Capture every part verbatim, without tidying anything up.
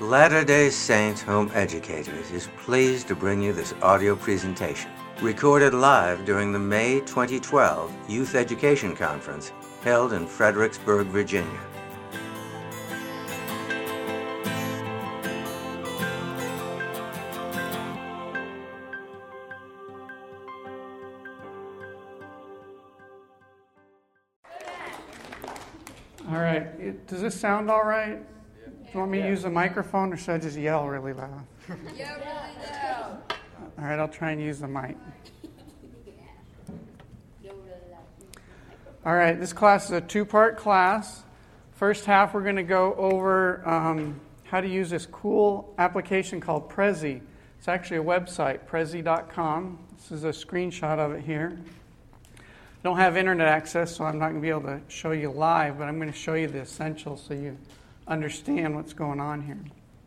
Latter-day Saints Home Educators is pleased to bring you this audio presentation, recorded live during the May twenty twelve Youth Education Conference held in Fredericksburg, Virginia. All right, does this sound all right? Do you want me to use the microphone or should I just yell really loud? Yell really loud. All right, I'll try and use the mic. All right, this class is a two-part class. First half, we're going to go over um, how to use this cool application called Prezi. It's actually a website, prezi dot com. This is a screenshot of it here. I don't have internet access, so I'm not going to be able to show you live, but I'm going to show you the essentials so you understand what's going on here.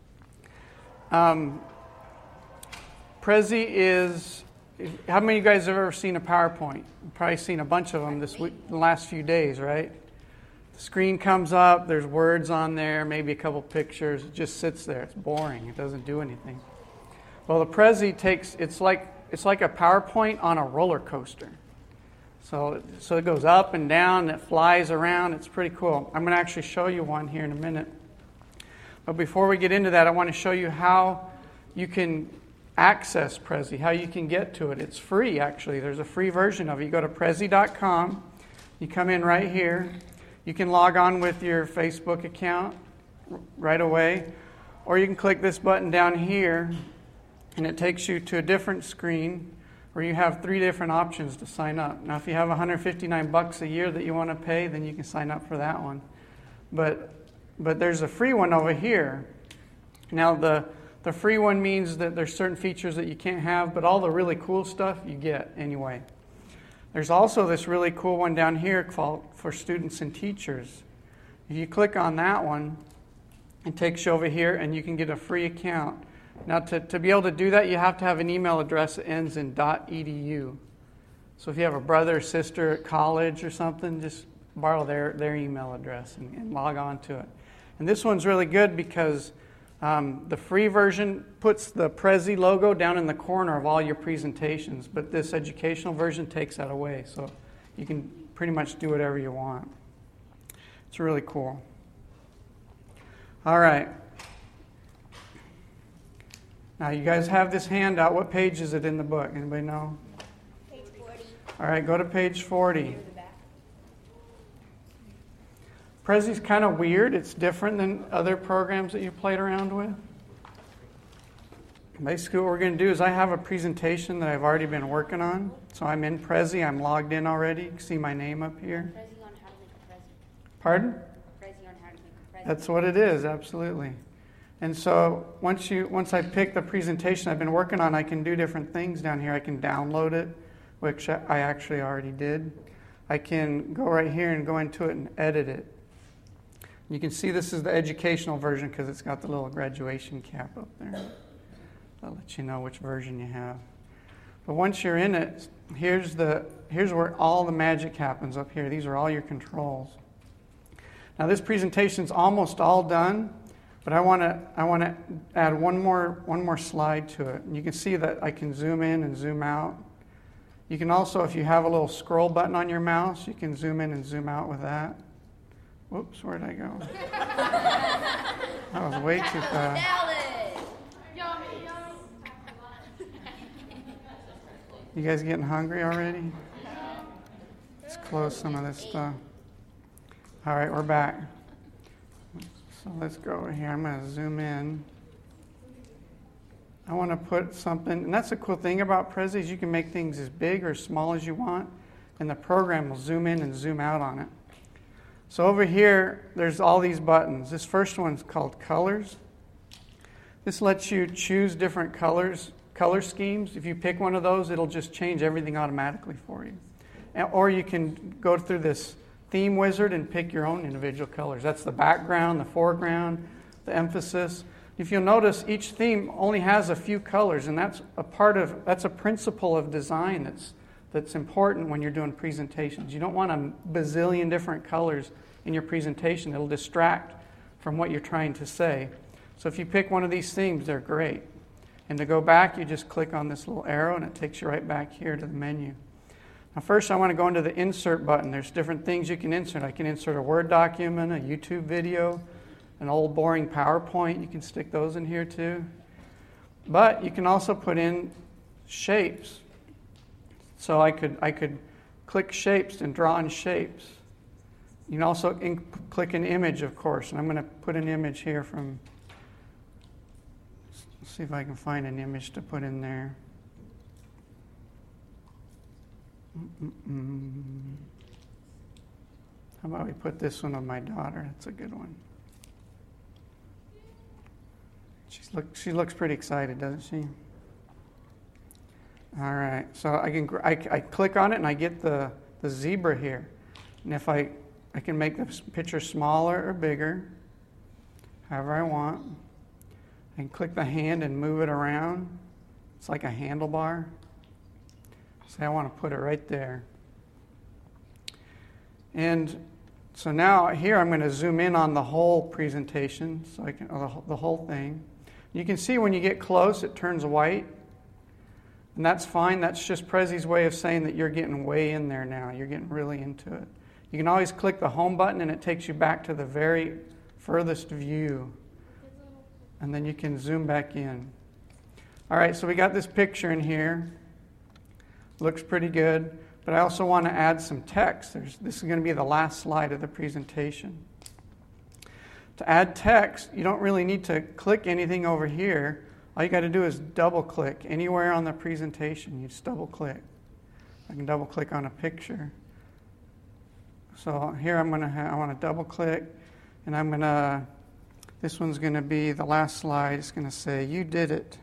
Um, Prezi is, how many of you guys have ever seen a PowerPoint? You've probably seen a bunch of them this week, the last few days, right? The screen comes up, there's words on there, maybe a couple pictures. It just sits there. It's boring. It doesn't do anything. Well, the Prezi takes, it's like it's like a PowerPoint on a roller coaster. So, so it goes up and down, it flies around. It's pretty cool. I'm going to actually show you one here in a minute. But before we get into that, I want to show you how you can access Prezi, how you can get to it. It's free, actually. There's a free version of it. You go to prezi dot com. You come in right here. You can log on with your Facebook account right away. Or you can click this button down here, and it takes you to a different screen where you have three different options to sign up. Now, if you have one hundred fifty-nine bucks a year that you want to pay, then you can sign up for that one. But but there's a free one over here. Now, the the free one means that there's certain features that you can't have, but all the really cool stuff you get anyway. There's also this really cool one down here called for students and teachers. If you click on that one, it takes you over here, and you can get a free account. Now, to, to be able to do that, you have to have an email address that ends in .edu. So if you have a brother or sister at college or something, just borrow their, their email address and, and log on to it. And this one's really good because um, the free version puts the Prezi logo down in the corner of all your presentations, but this educational version takes that away. So you can pretty much do whatever you want. It's really cool. All right. Now, you guys have this handout. What page is it in the book? Anybody know? Page forty. All right, go to page forty. Prezi's kind of weird. It's different than other programs that you've played around with. Basically, what we're going to do is I have a presentation that I've already been working on. So I'm in Prezi. I'm logged in already. You can see my name up here. Prezi on how to make a Prezi. Pardon? Prezi on how to make a Prezi. That's what it is, absolutely. And so once you once I pick the presentation I've been working on, I can do different things down here. I can download it, which I actually already did. I can go right here and go into it and edit it. You can see this is the educational version because it's got the little graduation cap up there. I'll let you know which version you have. But once you're in it, here's the here's where all the magic happens up here. These are all your controls. Now this presentation's almost all done. But I want to I want to add one more one more slide to it. And you can see that I can zoom in and zoom out. You can also, if you have a little scroll button on your mouse, you can zoom in and zoom out with that. Whoops, where did I go? That was way too fast. You guys getting hungry already? Let's close some of this stuff. All right, we're back. So let's go over here. I'm going to zoom in. I want to put something, and that's the cool thing about Prezi is you can make things as big or small as you want, and the program will zoom in and zoom out on it. So over here, there's all these buttons. This first one's called Colors. This lets you choose different colors, color schemes. If you pick one of those, it'll just change everything automatically for you. Or you can go through this theme wizard and pick your own individual colors. That's the background, the foreground, the emphasis. If you'll notice, each theme only has a few colors, and that's a part of that's a principle of design that's that's important when you're doing presentations. You don't want a bazillion different colors in your presentation. It'll distract from what you're trying to say. So if you pick one of these themes, they're great. And to go back, you just click on this little arrow and it takes you right back here to the menu. Now first I want to go into the insert button. There's different things you can insert. I can insert a Word document, a YouTube video, an old boring PowerPoint. You can stick those in here too. But you can also put in shapes. So I could I could click shapes and draw in shapes. You can also in, click an image, of course. And I'm going to put an image here from, let's see if I can find an image to put in there. Mm-mm-mm. How about we put this one of my daughter? That's a good one. She's look, she looks pretty excited, doesn't she? All right, so I can I, I click on it and I get the, the zebra here. And if I, I can make the picture smaller or bigger, however I want. I can click the hand and move it around. It's like a handlebar. Say I want to put it right there. And so now here I'm going to zoom in on the whole presentation, so I can uh, the whole thing. You can see when you get close, it turns white. And that's fine. That's just Prezi's way of saying that you're getting way in there now. You're getting really into it. You can always click the home button and it takes you back to the very furthest view. And then you can zoom back in. All right, so we got this picture in here. Looks pretty good. But I also want to add some text. There's, this is going to be the last slide of the presentation. To add text, you don't really need to click anything over here. All you got to do is double click anywhere on the presentation. You just double click. I can double click on a picture. So here I'm going to have, I want to double click, and I'm going to, this one's going to be the last slide. It's going to say, "You did it!"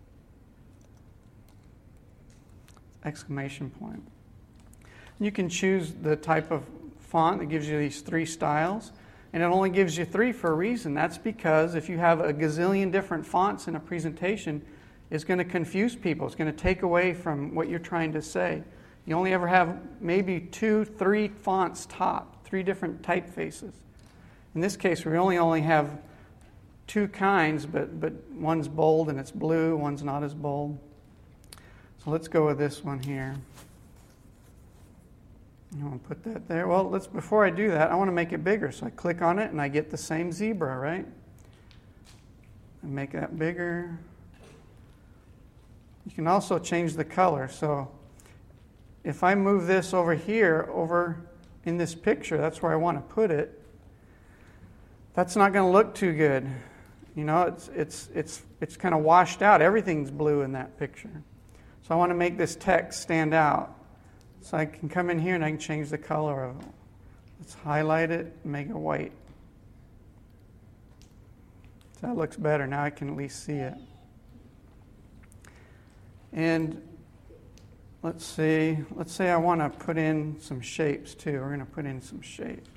Exclamation point. You can choose the type of font that gives you these three styles. And it only gives you three for a reason. That's because if you have a gazillion different fonts in a presentation, it's going to confuse people. It's going to take away from what you're trying to say. You only ever have maybe two, three fonts top, three different typefaces. In this case, we only only have two kinds, but, but one's bold and it's blue, one's not as bold. So let's go with this one here. I want to put that there. Well, let's before I do that, I want to make it bigger. So I click on it and I get the same zebra, right? And make that bigger. You can also change the color. So if I move this over here, over in this picture, that's where I want to put it. That's not going to look too good. You know, it's it's it's it's kind of washed out. Everything's blue in that picture. So I want to make this text stand out. So I can come in here and I can change the color of it. Let's highlight it and make it white. So that looks better. Now I can at least see it. And let's see. Let's say I want to put in some shapes too. We're going to put in some shapes.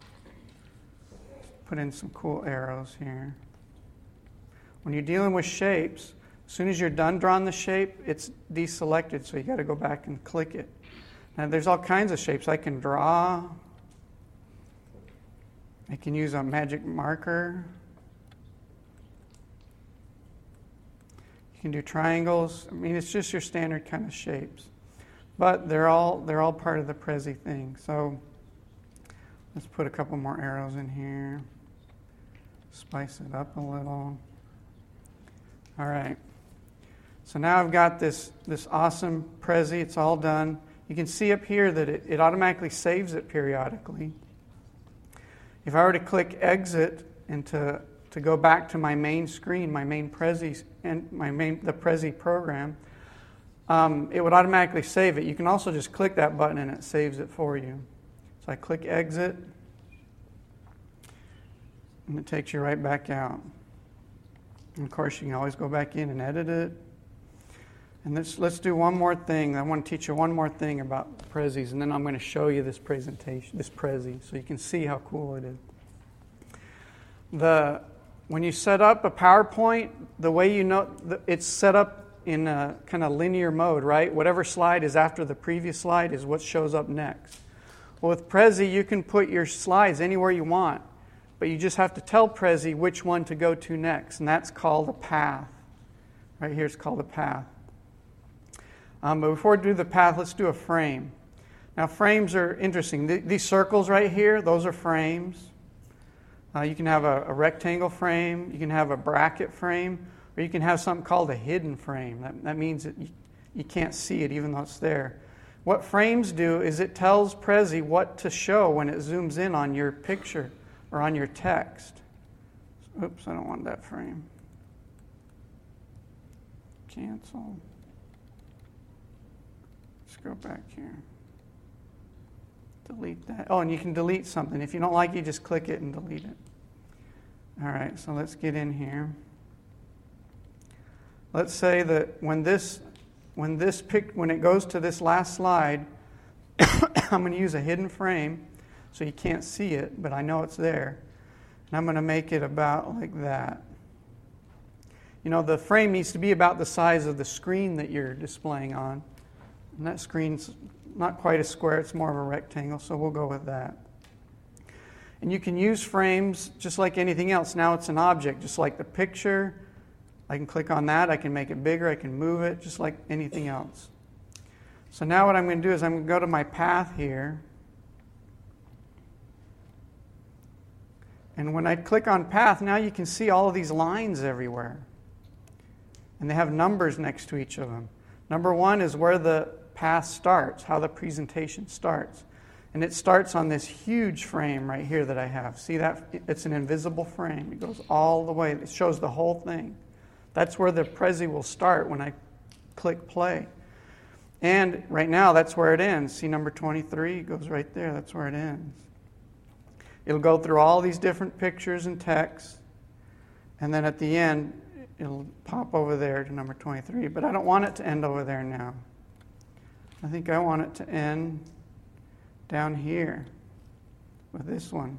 Put in some cool arrows here. When you're dealing with shapes, as soon as you're done drawing the shape, it's deselected. So you got to go back and click it. Now, there's all kinds of shapes. I can draw. I can use a magic marker. You can do triangles. I mean, it's just your standard kind of shapes. But they're all they're all part of the Prezi thing. So let's put a couple more arrows in here. Spice it up a little. All right. So now I've got this, this awesome Prezi. It's all done. You can see up here that it, it automatically saves it periodically. If I were to click exit and to, to go back to my main screen, my main Prezi and my main the Prezi program, um, it would automatically save it. You can also just click that button and it saves it for you. So I click exit, and it takes you right back out. And of course, you can always go back in and edit it. And let's, let's do one more thing. I want to teach you one more thing about Prezis, and then I'm going to show you this presentation, this Prezi, so you can see how cool it is. The, when you set up a PowerPoint, the way you know, it's set up in a kind of linear mode, right? Whatever slide is after the previous slide is what shows up next. Well, with Prezi, you can put your slides anywhere you want. but you just have to tell Prezi which one to go to next, and that's called a path. Right here it's called a path. Um, but before we do the path, let's do a frame. Now frames are interesting. Th- these circles right here, those are frames. Uh, you can have a, a rectangle frame, you can have a bracket frame, or you can have something called a hidden frame. That, that means that you, you can't see it even though it's there. What frames do is it tells Prezi what to show when it zooms in on your picture or on your text. Oops, I don't want that frame. Cancel. Let's go back here. Delete that. Oh, and you can delete something. If you don't like it, you just click it and delete it. All right, so let's get in here. Let's say that when this when this pic when it goes to this last slide, I'm going to use a hidden frame so you can't see it, but I know it's there. And I'm going to make it about like that. You know, the frame needs to be about the size of the screen that you're displaying on. And that screen's not quite a square, it's more of a rectangle, so we'll go with that. And you can use frames just like anything else. Now it's an object, just like the picture. I can click on that, I can make it bigger, I can move it, just like anything else. So now what I'm going to do is I'm going to go to my path here. And when I click on path, now you can see all of these lines everywhere. And they have numbers next to each of them. Number one is where the path starts, how the presentation starts. And it starts on this huge frame right here that I have. See that? It's an invisible frame. It goes all the way. It shows the whole thing. That's where the Prezi will start when I click play. And right now, that's where it ends. See number twenty-three? It goes right there. That's where it ends. It'll go through all these different pictures and text. And then at the end, it'll pop over there to number twenty-three. But I don't want it to end over there now. I think I want it to end down here with this one.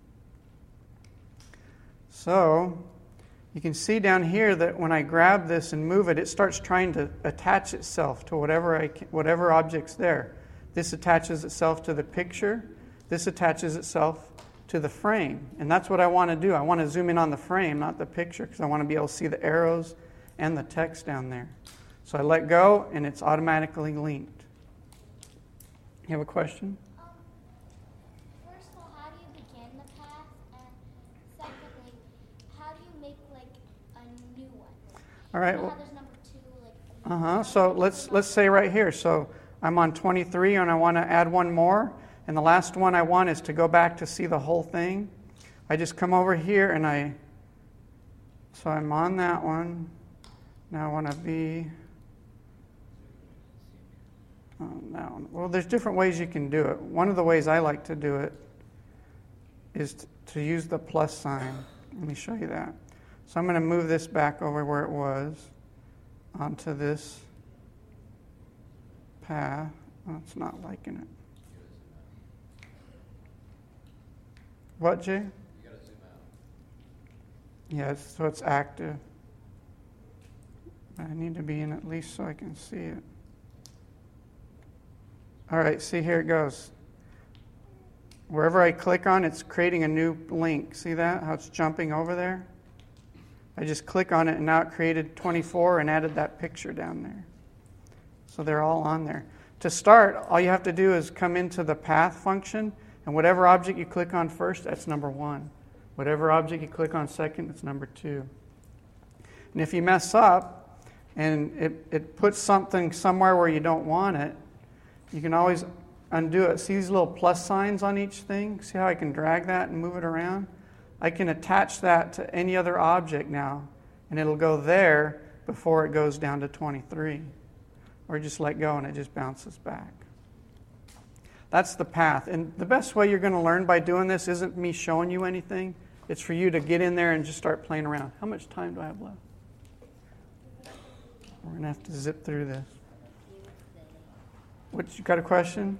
So you can see down here that when I grab this and move it, it starts trying to attach itself to whatever I can, whatever object's there. This attaches itself to the picture. This attaches itself to the frame. And that's what I want to do. I want to zoom in on the frame, not the picture, because I want to be able to see the arrows and the text down there. So I let go, and it's automatically linked. You have a question? Um, first of all, how do you begin the path? And secondly, how do you make like a new one? All right. You know Well, how there's number two, like. uh huh. So let's let's say right here. So I'm on twenty-three, and I want to add one more. And the last one I want is to go back to see the whole thing. I just come over here, and I. So I'm on that one. Now I want to be. No. Well, there's different ways you can do it. One of the ways I like to do it is to, to use the plus sign. Let me show you that. So I'm going to move this back over where it was onto this path. Oh, it's not liking it. What, Jay? You got to zoom out. Yes, so it's active. I need to be in at least so I can see it. All right, see, here it goes. Wherever I click on, it's creating a new link. See that? How it's jumping over there? I just click on it, and now it created twenty-four and added that picture down there. So they're all on there. To start, all you have to do is come into the path function, and whatever object you click on first, that's number one. Whatever object you click on second, it's number two. And if you mess up, and it, it puts something somewhere where you don't want it, you can always undo it. See these little plus signs on each thing? See how I can drag that and move it around? I can attach that to any other object now, and it'll go there before it goes down to twenty-three. Or just let go and it just bounces back. That's the path. And the best way you're going to learn by doing this isn't me showing you anything. It's for you to get in there and just start playing around. How much time do I have left? We're going to have to zip through this. What, you got a question?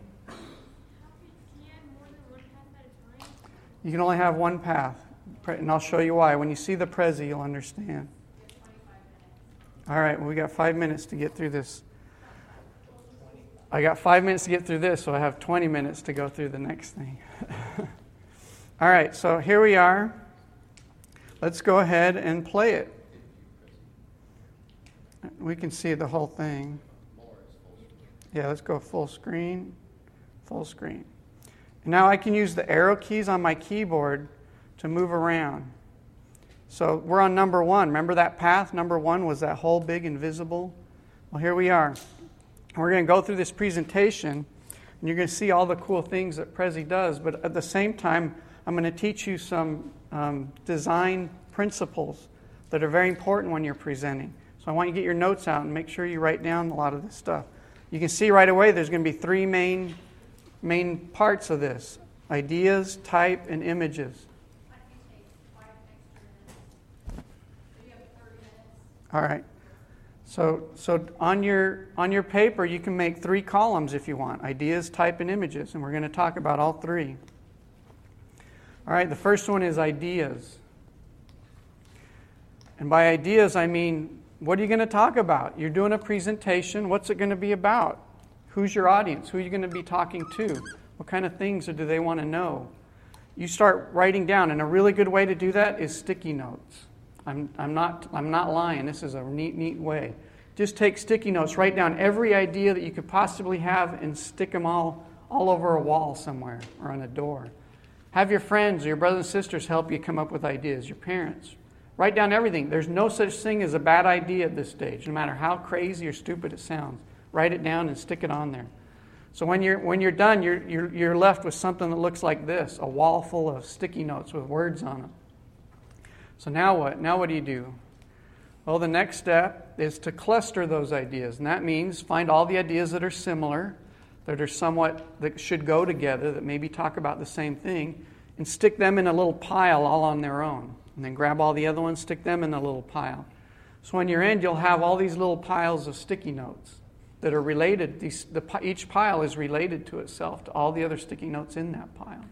You can only have one path, and I'll show you why. When you see the Prezi, you'll understand. All right, well, we got five minutes to get through this. I got five minutes to get through this, so I have twenty minutes to go through the next thing. All right, so here we are. Let's go ahead and play it. We can see the whole thing. Yeah, let's go full screen. Full screen. And now I can use the arrow keys on my keyboard to move around. So we're on number one. Remember that path? Number one was that whole big invisible. Well, here we are. We're going to go through this presentation, and you're going to see all the cool things that Prezi does. But at the same time, I'm going to teach you some um, design principles that are very important when you're presenting. So I want you to get your notes out and make sure you write down a lot of this stuff. You can see right away there's going to be three main, main parts of this: ideas, type, and images. All right. So, so on your on your paper, you can make three columns if you want: ideas, type, and images. And we're going to talk about all three. All right. The first one is ideas. And by ideas, I mean, what are you going to talk about? You're doing a presentation. What's it going to be about? Who's your audience? Who are you going to be talking to? What kind of things do they want to know? You start writing down, and a really good way to do that is sticky notes. I'm, I'm not I'm not lying. This is a neat, neat way. Just take sticky notes, write down every idea that you could possibly have, and stick them all, all over a wall somewhere or on a door. Have your friends or your brothers and sisters help you come up with ideas, your parents. Write down everything. There's no such thing as a bad idea at this stage, no matter how crazy or stupid it sounds. Write it down and stick it on there. So when you're when you're done, you're you're, you're left with something that looks like this: a wall full of sticky notes with words on them. So now what? Now what do you do? Well, the next step is to cluster those ideas. And that means find all the ideas that are similar, that are somewhat, that should go together, that maybe talk about the same thing, and stick them in a little pile all on their own. And then grab all the other ones, stick them in a little pile. So when you're in, you'll have all these little piles of sticky notes that are related. These, the, each pile is related to itself, to all the other sticky notes in that pile.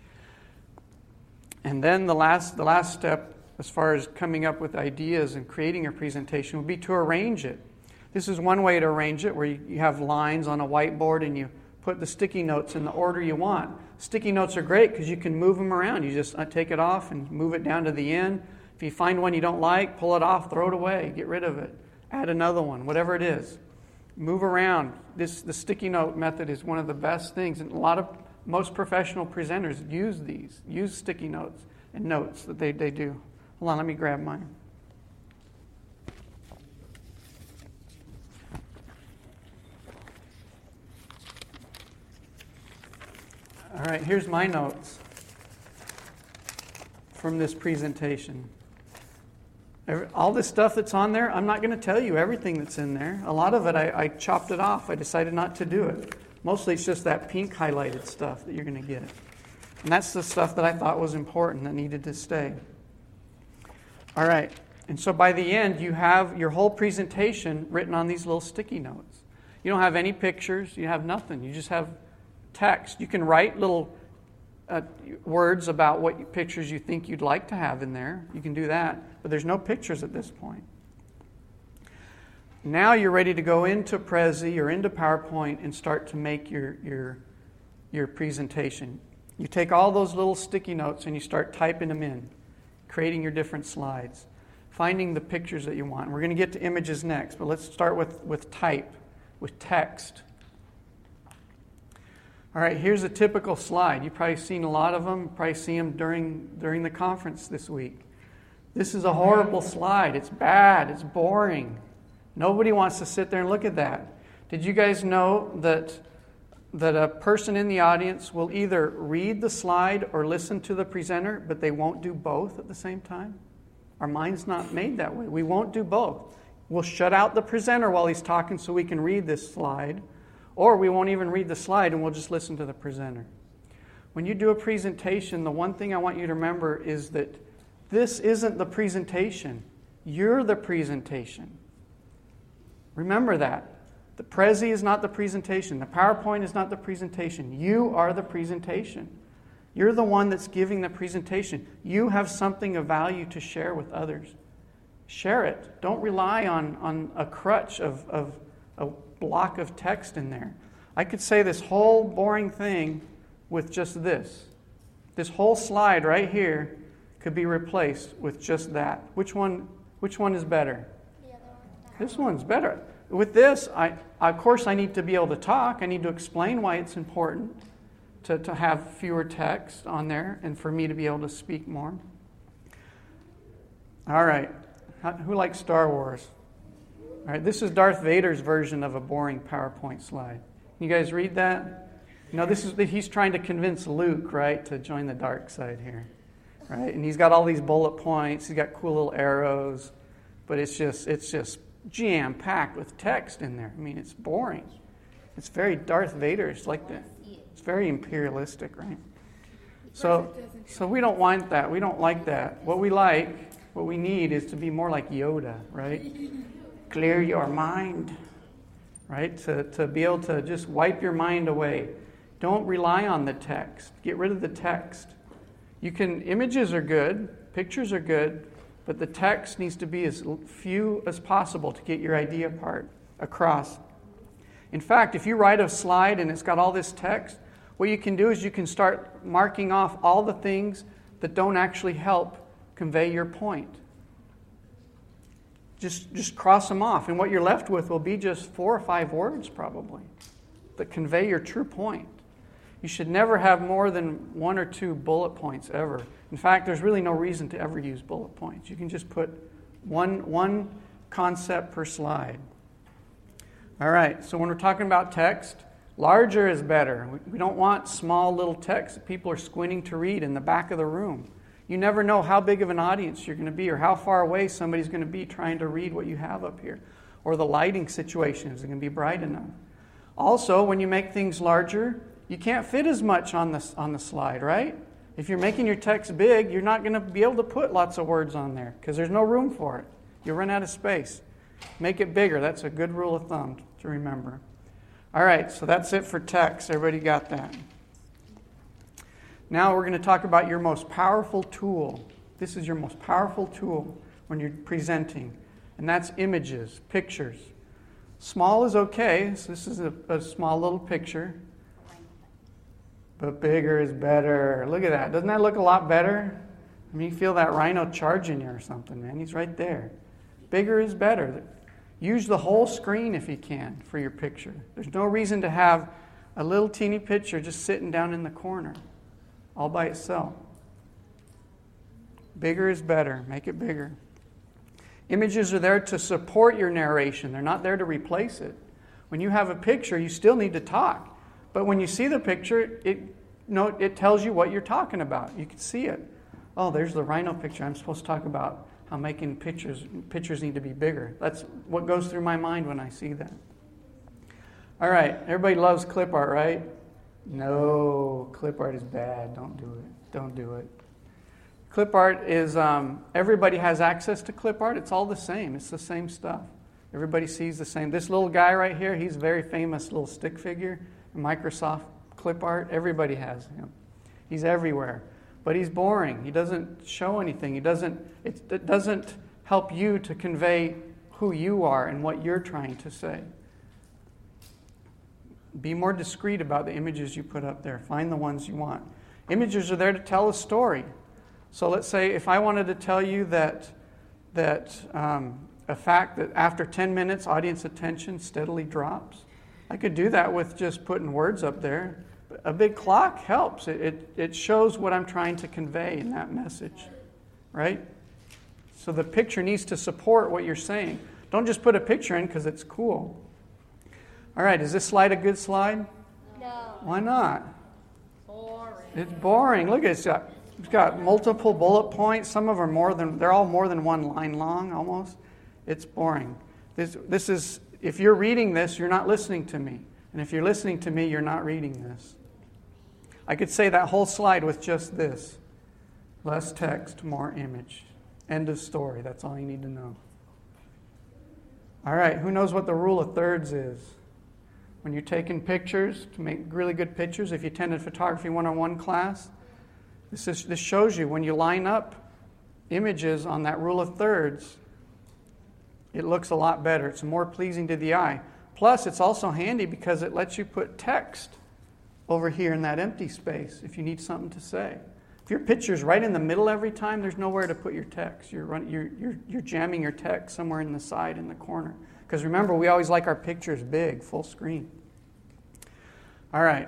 And then the last, the last step, as far as coming up with ideas and creating a presentation, would be to arrange it. This is one way to arrange it, where you, you have lines on a whiteboard and you put the sticky notes in the order you want. Sticky notes are great because you can move them around. You just take it off and move it down to the end. If you find one you don't like, pull it off, throw it away, get rid of it. Add another one, whatever it is. Move around. This the sticky note method is one of the best things, and a lot of most professional presenters use these, use sticky notes and notes that they, they do. Hold on, let me grab mine. All right, here's my notes from this presentation. All this stuff that's on there, I'm not going to tell you everything that's in there. A lot of it, I, I chopped it off. I decided not to do it. Mostly it's just that pink highlighted stuff that you're going to get. And that's the stuff that I thought was important, that needed to stay. All right, and so by the end, you have your whole presentation written on these little sticky notes. You don't have any pictures. You have nothing. You just have text. You can write little uh, words about what pictures you think you'd like to have in there. You can do that, but there's no pictures at this point. Now you're ready to go into Prezi or into PowerPoint and start to make your, your, your presentation. You take all those little sticky notes and you start typing them in, creating your different slides, finding the pictures that you want. We're going to get to images next, but let's start with, with type, with text. All right, here's a typical slide. You've probably seen a lot of them, probably see them during, during the conference this week. This is a horrible slide. It's bad. It's boring. Nobody wants to sit there and look at that. Did you guys know that, that a person in the audience will either read the slide or listen to the presenter, but they won't do both at the same time? Our mind's not made that way. We won't do both. We'll shut out the presenter while he's talking so we can read this slide, or we won't even read the slide and we'll just listen to the presenter. When you do a presentation, the one thing I want you to remember is that this isn't the presentation. You're the presentation. Remember that. The Prezi is not the presentation. The PowerPoint is not the presentation. You are the presentation. You're the one that's giving the presentation. You have something of value to share with others. Share it. Don't rely on, on a crutch of, of a block of text in there. I could say this whole boring thing with just this. This whole slide right here could be replaced with just that. Which one, which one is better? The other one. This one's better. With this, I, of course, I need to be able to talk. I need to explain why it's important to, to have fewer text on there and for me to be able to speak more. All right. How, who likes Star Wars? All right. This is Darth Vader's version of a boring PowerPoint slide. You guys read that? You know, this is he's trying to convince Luke, right, to join the dark side here, right? And he's got all these bullet points. He's got cool little arrows, but it's just it's just jam-packed with text in there. I mean, it's boring. It's very Darth Vader. It's like that. It's very imperialistic, right? So, so we don't want that. We don't like that. What we like, what we need is to be more like Yoda, right? Clear your mind, right? To, to be able to just wipe your mind away. Don't rely on the text. Get rid of the text. You can, images are good, pictures are good, but the text needs to be as few as possible to get your idea part across. In fact, if you write a slide and it's got all this text, what you can do is you can start marking off all the things that don't actually help convey your point. Just, just cross them off, and what you're left with will be just four or five words probably that convey your true point. You should never have more than one or two bullet points ever. In fact, there's really no reason to ever use bullet points. You can just put one, one concept per slide. All right, so when we're talking about text, larger is better. We don't want small little text that people are squinting to read in the back of the room. You never know how big of an audience you're going to be or how far away somebody's going to be trying to read what you have up here. Or the lighting situation, is it going to be bright enough? Also, when you make things larger, you can't fit as much on the, on the slide, right? If you're making your text big, you're not going to be able to put lots of words on there because there's no room for it. You'll run out of space. Make it bigger. That's a good rule of thumb to remember. All right, so that's it for text. Everybody got that? Now we're going to talk about your most powerful tool. This is your most powerful tool when you're presenting, and that's images, pictures. Small is okay. So this is a, a small little picture. But bigger is better. Look at that. Doesn't that look a lot better? I mean, you feel that rhino charging you or something, man. He's right there. Bigger is better. Use the whole screen if you can for your picture. There's no reason to have a little teeny picture just sitting down in the corner all by itself. Bigger is better. Make it bigger. Images are there to support your narration. They're not there to replace it. When you have a picture, you still need to talk. But when you see the picture, it, you know, it tells you what you're talking about. You can see it. Oh, there's the rhino picture. I'm supposed to talk about how making pictures pictures need to be bigger. That's what goes through my mind when I see that. All right, everybody loves clip art, right? No, clip art is bad. Don't do it. Don't do it. Clip art is, um, everybody has access to clip art. It's all the same. It's the same stuff. Everybody sees the same. This little guy right here, he's a very famous little stick figure. Microsoft clip art, everybody has him. He's everywhere. But he's boring. He doesn't show anything. He doesn't, it, it doesn't help you to convey who you are and what you're trying to say. Be more discreet about the images you put up there. Find the ones you want. Images are there to tell a story. So let's say if I wanted to tell you that, that um, a fact that after ten minutes, audience attention steadily drops, I could do that with just putting words up there. A big clock helps. It, it, it shows what I'm trying to convey in that message, right? So the picture needs to support what you're saying. Don't just put a picture in because it's cool. All right, is this slide a good slide? No. Why not? Boring. It's boring. Look, it's got, it's got multiple bullet points. Some of them are more than, they're all more than one line long almost. It's boring. This, this is... If you're reading this, you're not listening to me. And if you're listening to me, you're not reading this. I could say that whole slide with just this. Less text, more image. End of story. That's all you need to know. All right, who knows what the rule of thirds is? When you're taking pictures, to make really good pictures, if you attended photography one oh one class, this, is, this shows you when you line up images on that rule of thirds, it looks a lot better. It's more pleasing to the eye. Plus, it's also handy because it lets you put text over here in that empty space if you need something to say. If your picture's right in the middle every time, there's nowhere to put your text. You're, run, you're, you're, you're jamming your text somewhere in the side, in the corner. Because remember, we always like our pictures big, full screen. All right.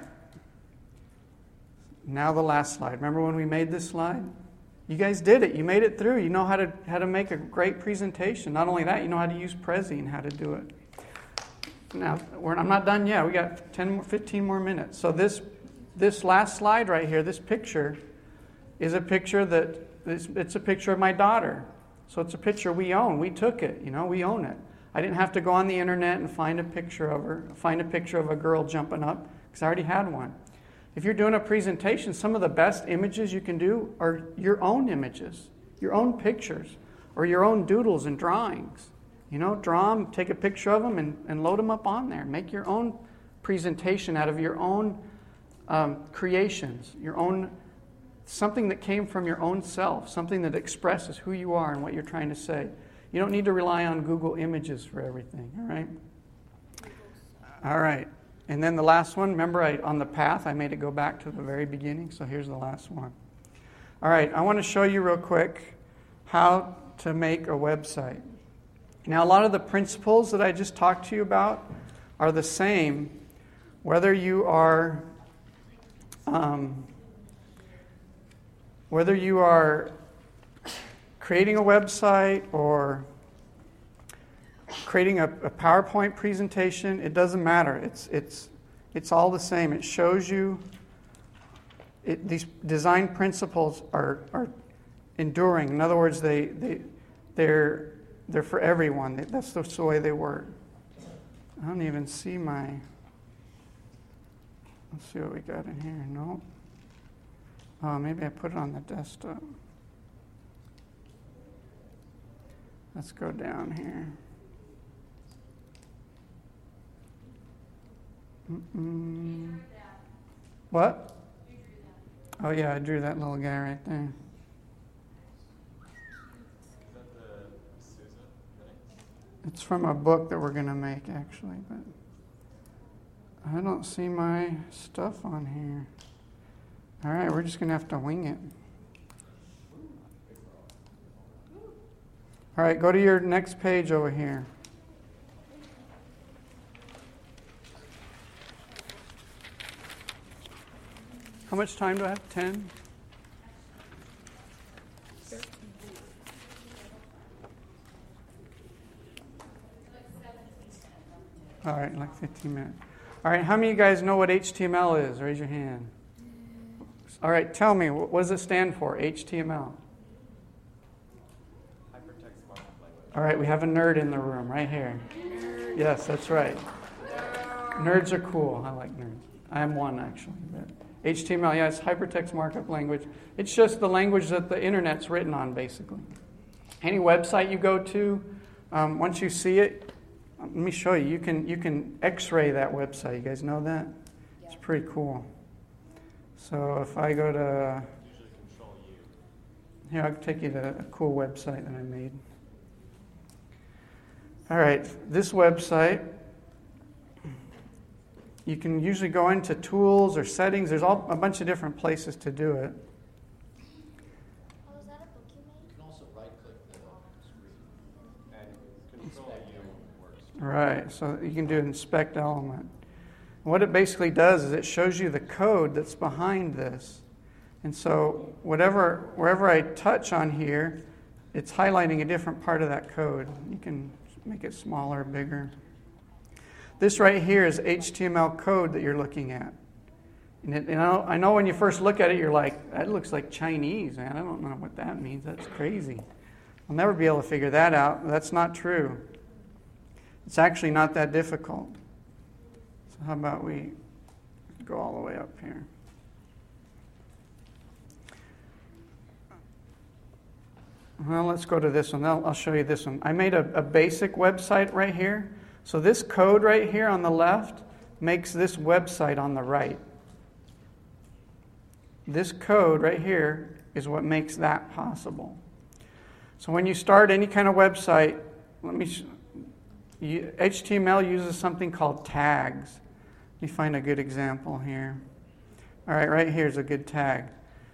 Now the last slide. Remember when we made this slide? You guys did it. You made it through. You know how to how to make a great presentation. Not only that, you know how to use Prezi and how to do it. Now, we're, I'm not done yet. We got ten, fifteen more minutes. So this this last slide right here, this picture, is a picture that it's, it's a picture of my daughter. So it's a picture we own. We took it. You know, we own it. I didn't have to go on the internet and find a picture of her, find a picture of a girl jumping up, because I already had one. If you're doing a presentation, some of the best images you can do are your own images, your own pictures, or your own doodles and drawings. You know, draw them, take a picture of them, and, and load them up on there. Make your own presentation out of your own um, creations, your own, something that came from your own self, something that expresses who you are and what you're trying to say. You don't need to rely on Google Images for everything, all right? All right. And then the last one, remember I, on the path, I made it go back to the very beginning, so here's the last one. All right, I want to show you real quick how to make a website. Now, a lot of the principles that I just talked to you about are the same, whether you are, um, whether you are creating a website or creating a, a PowerPoint presentation. It doesn't matter. It's it's it's all the same. It shows you it, these design principles are are enduring. In other words, they they they're they're for everyone. That's the way they work. I don't even see my. Let's see what we got in here. No. Oh, maybe I put it on the desktop. Let's go down here. Mm-mm. What? Oh yeah, I drew that little guy right there. Is that the Sousa thing? It's from a book that we're going to make, actually, but I don't see my stuff on here. All right, we're just going to have to wing it. All right, go to your next page over here. How much time do I have? Ten? All right, like fifteen minutes. All right, how many of you guys know what H T M L is? Raise your hand. All right, tell me, what does it stand for, H T M L? Hypertext Markup Language. All right, we have a nerd in the room right here. Yes, that's right. Nerds are cool. I like nerds. I am one, actually. But H T M L, yeah, it's hypertext markup language. It's just the language that the internet's written on, basically. Any website you go to, um, once you see it, let me show you. You can you can X-ray that website. You guys know that? Yeah. It's pretty cool. So if I go to, Usually control U. here, I'll take you to a cool website that I made. All right, this website, you can usually go into tools or settings. There's all a bunch of different places to do it. Oh, is that a book you made? You can also right-click the screen. And control U works. Right, so you can do inspect element. What it basically does is it shows you the code that's behind this. And so whatever, wherever I touch on here, it's highlighting a different part of that code. You can make it smaller, bigger. This right here is H T M L code that you're looking at. And it, you know, I know when you first look at it, you're like, that looks like Chinese, man. I don't know what that means. That's crazy. I'll never be able to figure that out. That's not true. It's actually not that difficult. So how about we go all the way up here? Well, let's go to this one. I'll, I'll show you this one. I made a, a basic website right here. So this code right here on the left makes this website on the right. This code right here is what makes that possible. So when you start any kind of website, let me. Sh- you, H T M L uses something called tags. Let me find a good example here. All right, right here is a good tag.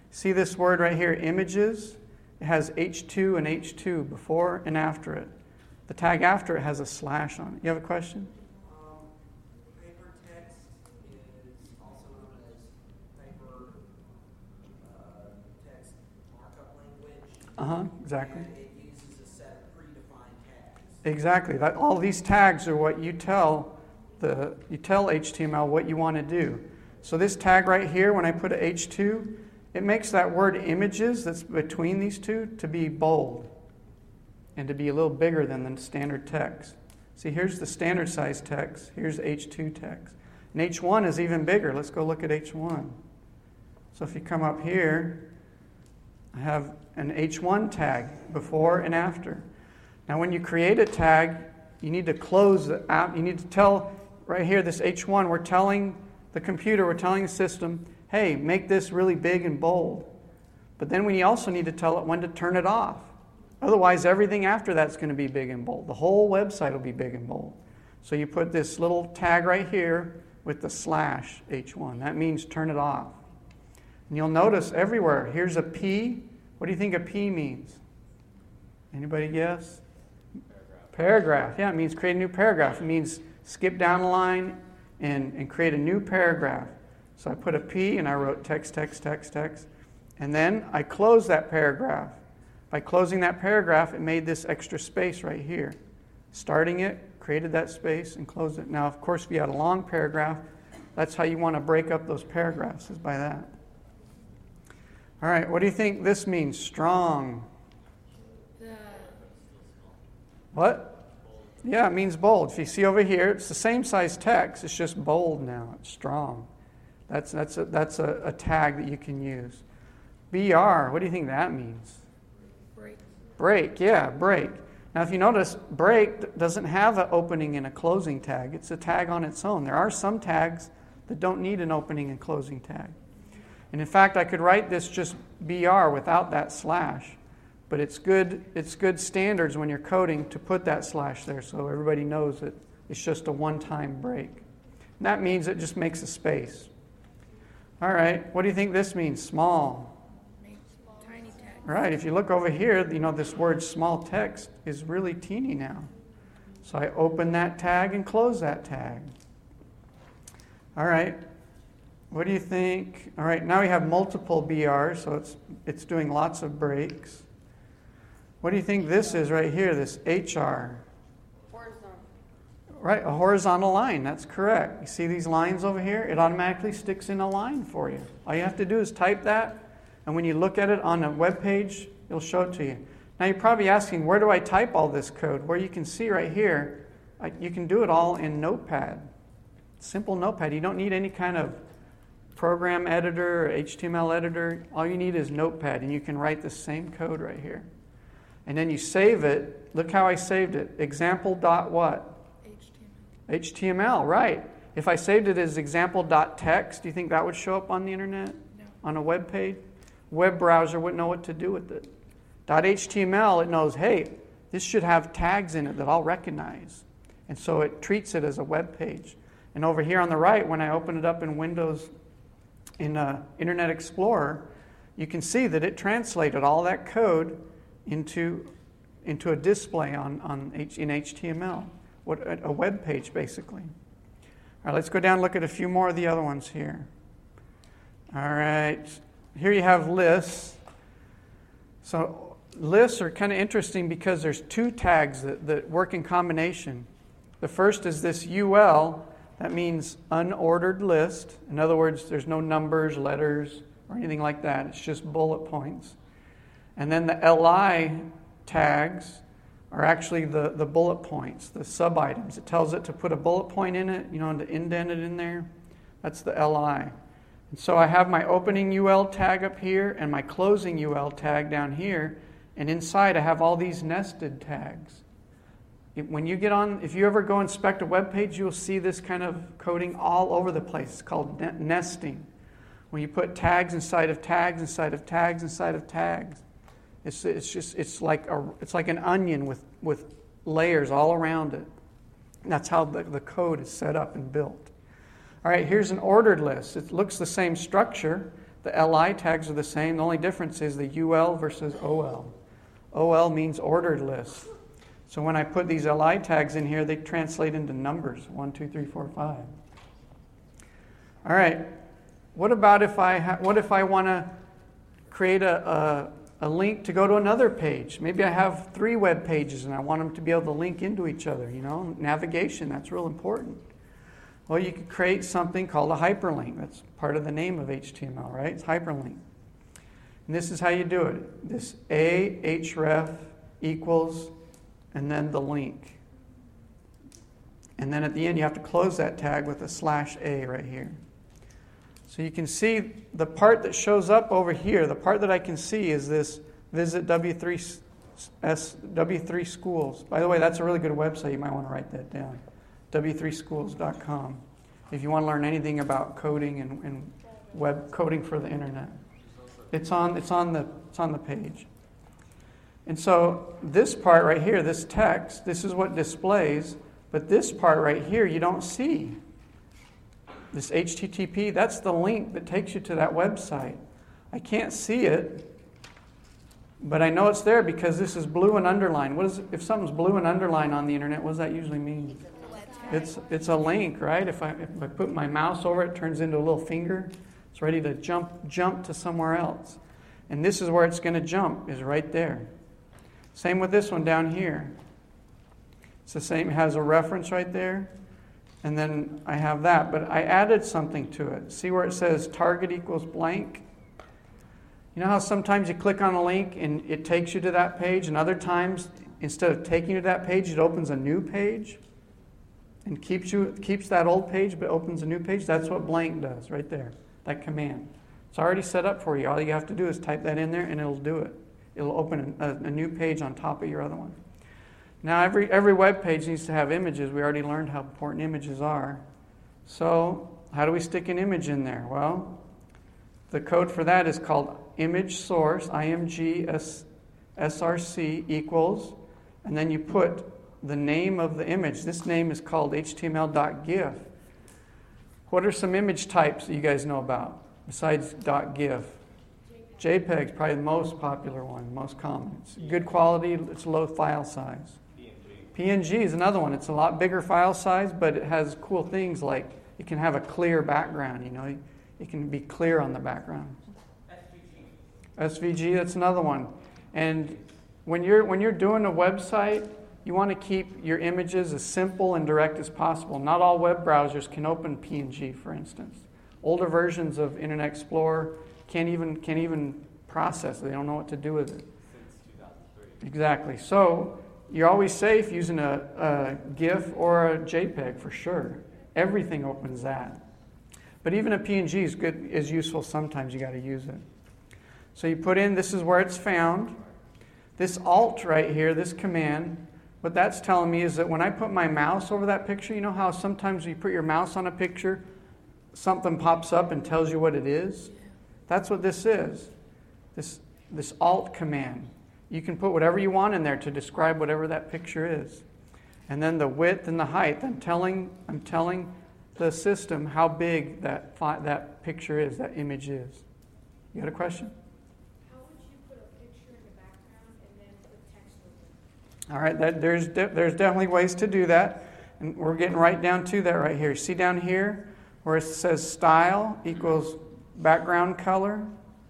See this word right here, images? It has H two and H two before and after it. The tag after it has a slash on it. You have a question? Um, hypertext is also known as hyper uh, text markup language. Uh-huh, exactly. And it uses a set of predefined tags. Exactly. That, all these tags are what you tell the you tell H T M L what you want to do. So this tag right here, when I put a H two, it makes that word images that's between these two to be bold and to be a little bigger than the standard text. See, here's the standard size text. Here's H two text. And H one is even bigger. Let's go look at H one. So if you come up here, I have an H one tag before and after. Now when you create a tag, you need to close the app. You need to tell right here, this H one, we're telling the computer, we're telling the system, hey, make this really big and bold. But then we also need to tell it when to turn it off. Otherwise, everything after that's going to be big and bold. The whole website will be big and bold. So you put this little tag right here with the slash H one. That means turn it off. And you'll notice everywhere, here's a P. What do you think a P means? Anybody guess? Paragraph. Paragraph. Yeah, it means create a new paragraph. It means skip down a line and, and create a new paragraph. So I put a P and I wrote text, text, text, text. And then I closed that paragraph. By closing that paragraph, it made this extra space right here. Starting it, created that space, and closed it. Now, of course, if you had a long paragraph, that's how you want to break up those paragraphs, is by that. All right, what do you think this means? Strong. What? Yeah, it means bold. If you see over here, it's the same size text. It's just bold now. It's strong. That's that's a, that's a, a tag that you can use. B R, what do you think that means? Break. Break, yeah, break. Now if you notice, break doesn't have an opening and a closing tag. It's a tag on its own. There are some tags that don't need an opening and closing tag. And in fact, I could write this just B R without that slash. But it's good, it's good standards when you're coding to put that slash there so everybody knows that it's just a one-time break. And that means it just makes a space. All right, what do you think this means? Small. Tiny text. Right, if you look over here, you know, this word small text is really teeny now. So I open that tag and close that tag. All right, what do you think? All right, now we have multiple B Rs, so it's it's doing lots of breaks. What do you think this is right here, this H R? Horizontal. Right, a horizontal line, that's correct. You see these lines over here? It automatically sticks in a line for you. All you have to do is type that, and when you look at it on a web page, it'll show it to you. Now you're probably asking, where do I type all this code? Well, you can see right here, you can do it all in Notepad. Simple Notepad. You don't need any kind of program editor or H T M L editor. All you need is Notepad, and you can write the same code right here. And then you save it. Look how I saved it. Example dot what? H T M L. H T M L, right. If I saved it as example dot text, do you think that would show up on the internet? No. On a web page? Web browser wouldn't know what to do with it. .html, it knows, hey, this should have tags in it that I'll recognize. And so it treats it as a web page. And over here on the right, when I open it up in Windows, in uh, Internet Explorer, you can see that it translated all that code into, into a display on, on H, in H T M L, what, a web page basically. All right, let's go down and look at a few more of the other ones here. All right, here you have lists. So lists are kind of interesting because there's two tags that, that work in combination. The first is this U L, that means unordered list. In other words, there's no numbers, letters, or anything like that. It's just bullet points. And then the L I tags are actually the, the bullet points, the sub-items. It tells it to put a bullet point in it, you know, and to indent it in there. That's the L I. And so I have my opening U L tag up here and my closing U L tag down here. And inside I have all these nested tags. When you get on, if you ever go inspect a web page, you'll see this kind of coding all over the place. It's called ne- nesting. When you put tags inside of tags inside of tags inside of tags. It's it's just it's like a it's like an onion with, with layers all around it. And that's how the, the code is set up and built. All right, here's an ordered list. It looks the same structure, The L I tags are the same. The only difference is the U L versus O L. O L means ordered list. So when I put these L I tags in here, they translate into numbers. One, two, three, four, five. All right. What about if I ha- what if I want to create a, a a link to go to another page? Maybe I have three web pages and I want them to be able to link into each other. You know, navigation, that's real important. Well, you could create something called a hyperlink. That's part of the name of H T M L, right? It's hyperlink. And this is how you do it. This A href equals, and then the link. And then at the end, you have to close that tag with a slash A right here. So you can see the part that shows up over here, the part that I can see is this visit W three S, W three schools. By the way, that's a really good website. You might want to write that down. W three schools dot com. If you want to learn anything about coding and, and web coding for the internet. It's on it's on the it's on the page. And so this part right here, this text, this is what displays, but this part right here you don't see. This H T T P, that's the link that takes you to that website. I can't see it, but I know it's there because this is blue and underlined. What is it? If something's blue and underlined on the internet, what does that usually mean? It's it's a link, right? If I if I put my mouse over it, it turns into a little finger. It's ready to jump jump to somewhere else. And this is where it's going to jump, is right there. Same with this one down here. It's the same, it has a reference right there. And then I have that, but I added something to it. See where it says target equals blank? You know how sometimes you click on a link and it takes you to that page, and other times, instead of taking you to that page, it opens a new page and keeps you keeps that old page but opens a new page? That's what blank does right there, that command. It's already set up for you. All you have to do is type that in there and it'll do it. It'll open a, a new page on top of your other one. Now, every every web page needs to have images. We already learned how important images are. So, how do we stick an image in there? Well, the code for that is called image source, I M G S R C equals, and then you put the name of the image. This name is called H T M L dot gif. What are some image types that you guys know about besides .gif? JPEG is probably the most popular one, most common. It's good quality, it's low file size. P N G is another one. It's a lot bigger file size, but it has cool things like it can have a clear background, you know. It can be clear on the background. S V G. S V G, that's another one. And when you're when you're doing a website, you want to keep your images as simple and direct as possible. Not all web browsers can open P N G, for instance. Older versions of Internet Explorer can't even can't even process it. They don't know what to do with it. Since two thousand three. Exactly. So you're always safe using a, a GIF or a JPEG for sure. Everything opens that. But even a P N G is good, is useful. Sometimes you got to use it. So you put in, this is where it's found. This alt right here, this command, what that's telling me is that when I put my mouse over that picture, you know how sometimes when you put your mouse on a picture, something pops up and tells you what it is? That's what this is. This this alt command. You can put whatever you want in there to describe whatever that picture is. And then the width and the height. I'm telling I'm telling the system how big that fi- that picture is, that image is. You got a question? How would you put a picture in the background and then put text over it? All right, that, there's de- there's definitely ways to do that. And we're getting right down to that right here. See down here where it says style equals background color?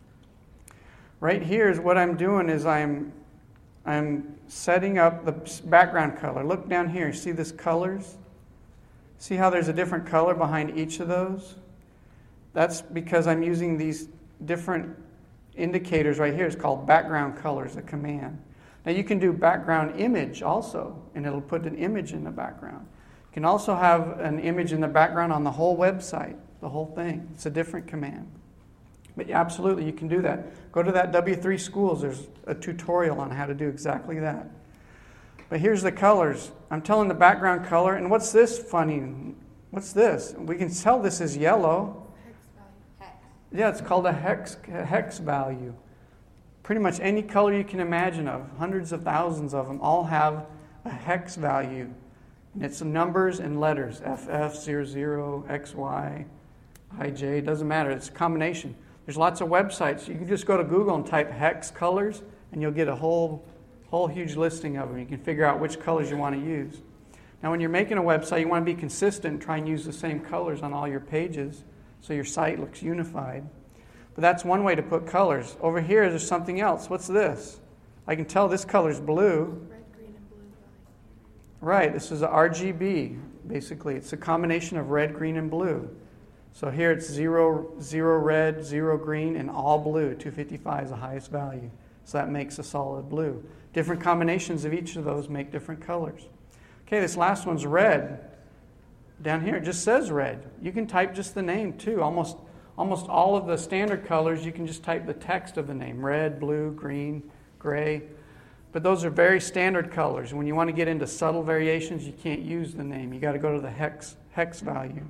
Right here is what I'm doing is I'm I'm setting up the background color. Look down here. See this colors? See how there's a different color behind each of those? That's because I'm using these different indicators right here. It's called background colors, a command. Now you can do background image also, and it'll put an image in the background. You can also have an image in the background on the whole website, the whole thing. It's a different command. But yeah, absolutely, you can do that. Go to that W three Schools. There's a tutorial on how to do exactly that. But here's the colors. I'm telling the background color. And what's this funny? What's this? We can tell this is yellow. Hex. Yeah, it's called a hex, a hex value. Pretty much any color you can imagine of, hundreds of thousands of them, all have a hex value. And it's numbers and letters, F F, zero, zero, X Y, I J, doesn't matter. It's a combination. There's lots of websites. You can just go to Google and type hex colors, and you'll get a whole, whole huge listing of them. You can figure out which colors you want to use. Now, when you're making a website, you want to be consistent. Try and use the same colors on all your pages so your site looks unified. But that's one way to put colors. Over here, there's something else. What's this? I can tell this color's blue. Red, green, and blue. Right, this is a R G B, basically. It's a combination of red, green, and blue. So here it's zero, zero red, zero green, and all blue. two fifty-five is the highest value. So that makes a solid blue. Different combinations of each of those make different colors. Okay, this last one's red. Down here it just says red. You can type just the name too. Almost, almost all of the standard colors, you can just type the text of the name. Red, blue, green, gray. But those are very standard colors. When you want to get into subtle variations, you can't use the name. You got to go to the hex, hex value.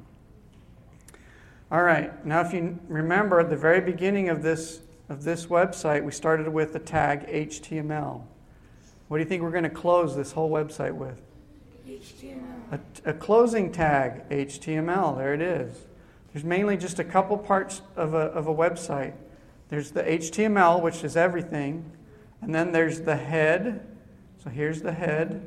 All right, now if you remember at the very beginning of this, of this website, we started with the tag H T M L. What do you think we're going to close this whole website with? H T M L. A, a closing tag, H T M L. There it is. There's mainly just a couple parts of a, of a website. There's the H T M L, which is everything. And then there's the head. So here's the head.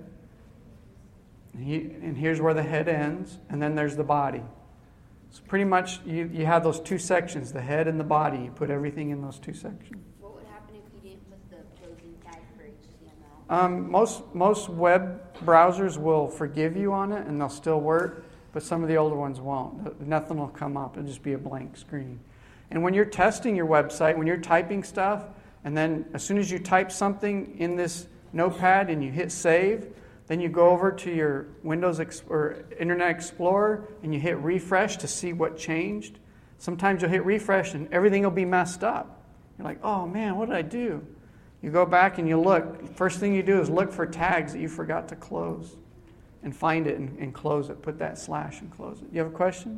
And, he, and here's where the head ends. And then there's the body. So pretty much you, you have those two sections, the head and the body. You put everything in those two sections. What would happen if you didn't put the closing tag for H T M L? Um, most most web browsers will forgive you on it and they'll still work, but some of the older ones won't. Nothing will come up. It'll just be a blank screen. And when you're testing your website, when you're typing stuff, and then as soon as you type something in this notepad and you hit save, then you go over to your Windows Ex- or Internet Explorer and you hit refresh to see what changed. Sometimes you'll hit refresh and everything will be messed up. You're like, oh man, what did I do? You go back and you look. First thing you do is look for tags that you forgot to close and find it and, and close it. Put that slash and close it. You have a question?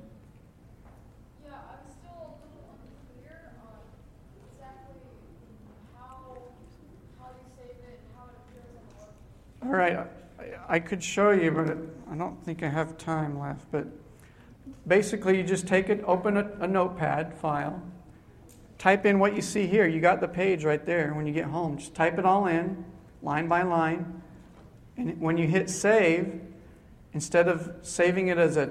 Yeah, I'm still a little unclear on exactly how how you save it and how it appears on the website. All right. I could show you, but I don't think I have time left. But basically, you just take it, open a, a notepad file, type in what you see here. You got the page right there when you get home. Just type it all in, line by line. And when you hit save, instead of saving it as a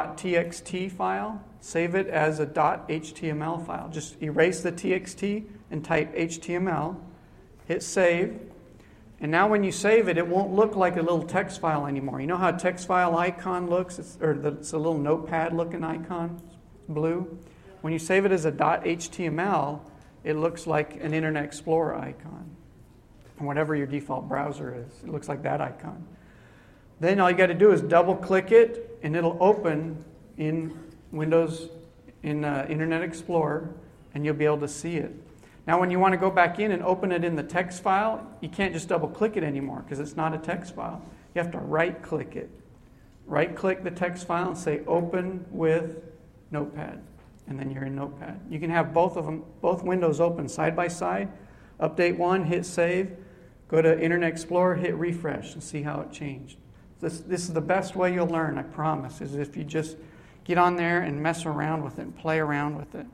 .txt file, save it as a .html file. Just erase the txt and type H T M L. Hit save. And now when you save it, it won't look like a little text file anymore. You know how a text file icon looks? It's, or the, it's a little notepad looking icon, blue. When you save it as a .html, it looks like an Internet Explorer icon. And whatever your default browser is, it looks like that icon. Then all you got to do is double click it and it'll open in Windows, in uh, Internet Explorer, and you'll be able to see it. Now, when you want to go back in and open it in the text file, you can't just double-click it anymore because it's not a text file. You have to right-click it. Right-click the text file and say Open with Notepad, and then you're in Notepad. You can have both of them, both windows open side by side. Update one, hit Save. Go to Internet Explorer, hit Refresh, and see how it changed. This, this is the best way you'll learn, I promise, is if you just get on there and mess around with it and play around with it.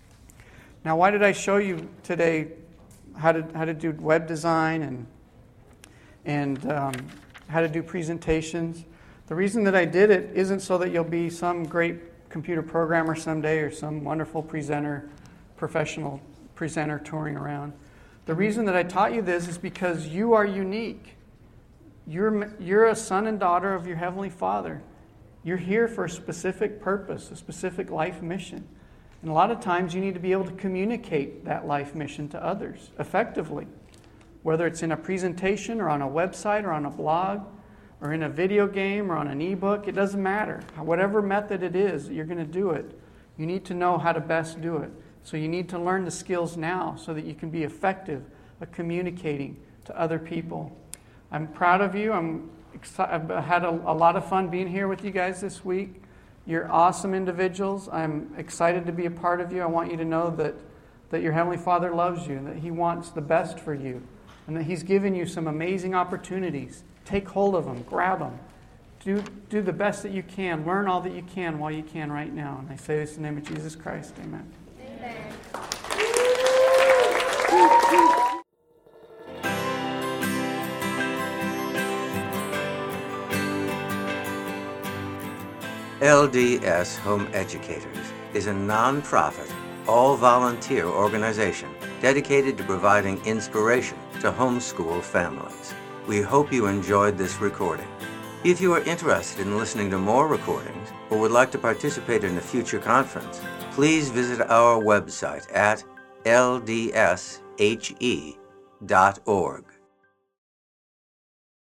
Now, why did I show you today how to how to do web design and and um, how to do presentations? The reason that I did it isn't so that you'll be some great computer programmer someday or some wonderful presenter, professional presenter touring around. The reason that I taught you this is because you are unique. You're you're a son and daughter of your Heavenly Father. You're here for a specific purpose, a specific life mission. And a lot of times you need to be able to communicate that life mission to others effectively, whether it's in a presentation or on a website or on a blog or in a video game or on an ebook. It doesn't matter. Whatever method it is that you're going to do it, you need to know how to best do it. So you need to learn the skills now so that you can be effective at communicating to other people. I'm proud of you. I'm excited. I've had a, a lot of fun being here with you guys this week. You're awesome individuals. I'm excited to be a part of you. I want you to know that, that your Heavenly Father loves you and that He wants the best for you and that He's given you some amazing opportunities. Take hold of them. Grab them. Do, do the best that you can. Learn all that you can while you can right now. And I say this in the name of Jesus Christ. Amen. Amen. L D S Home Educators is a non-profit, all-volunteer organization dedicated to providing inspiration to homeschool families. We hope you enjoyed this recording. If you are interested in listening to more recordings or would like to participate in a future conference, please visit our website at L D S H E dot org.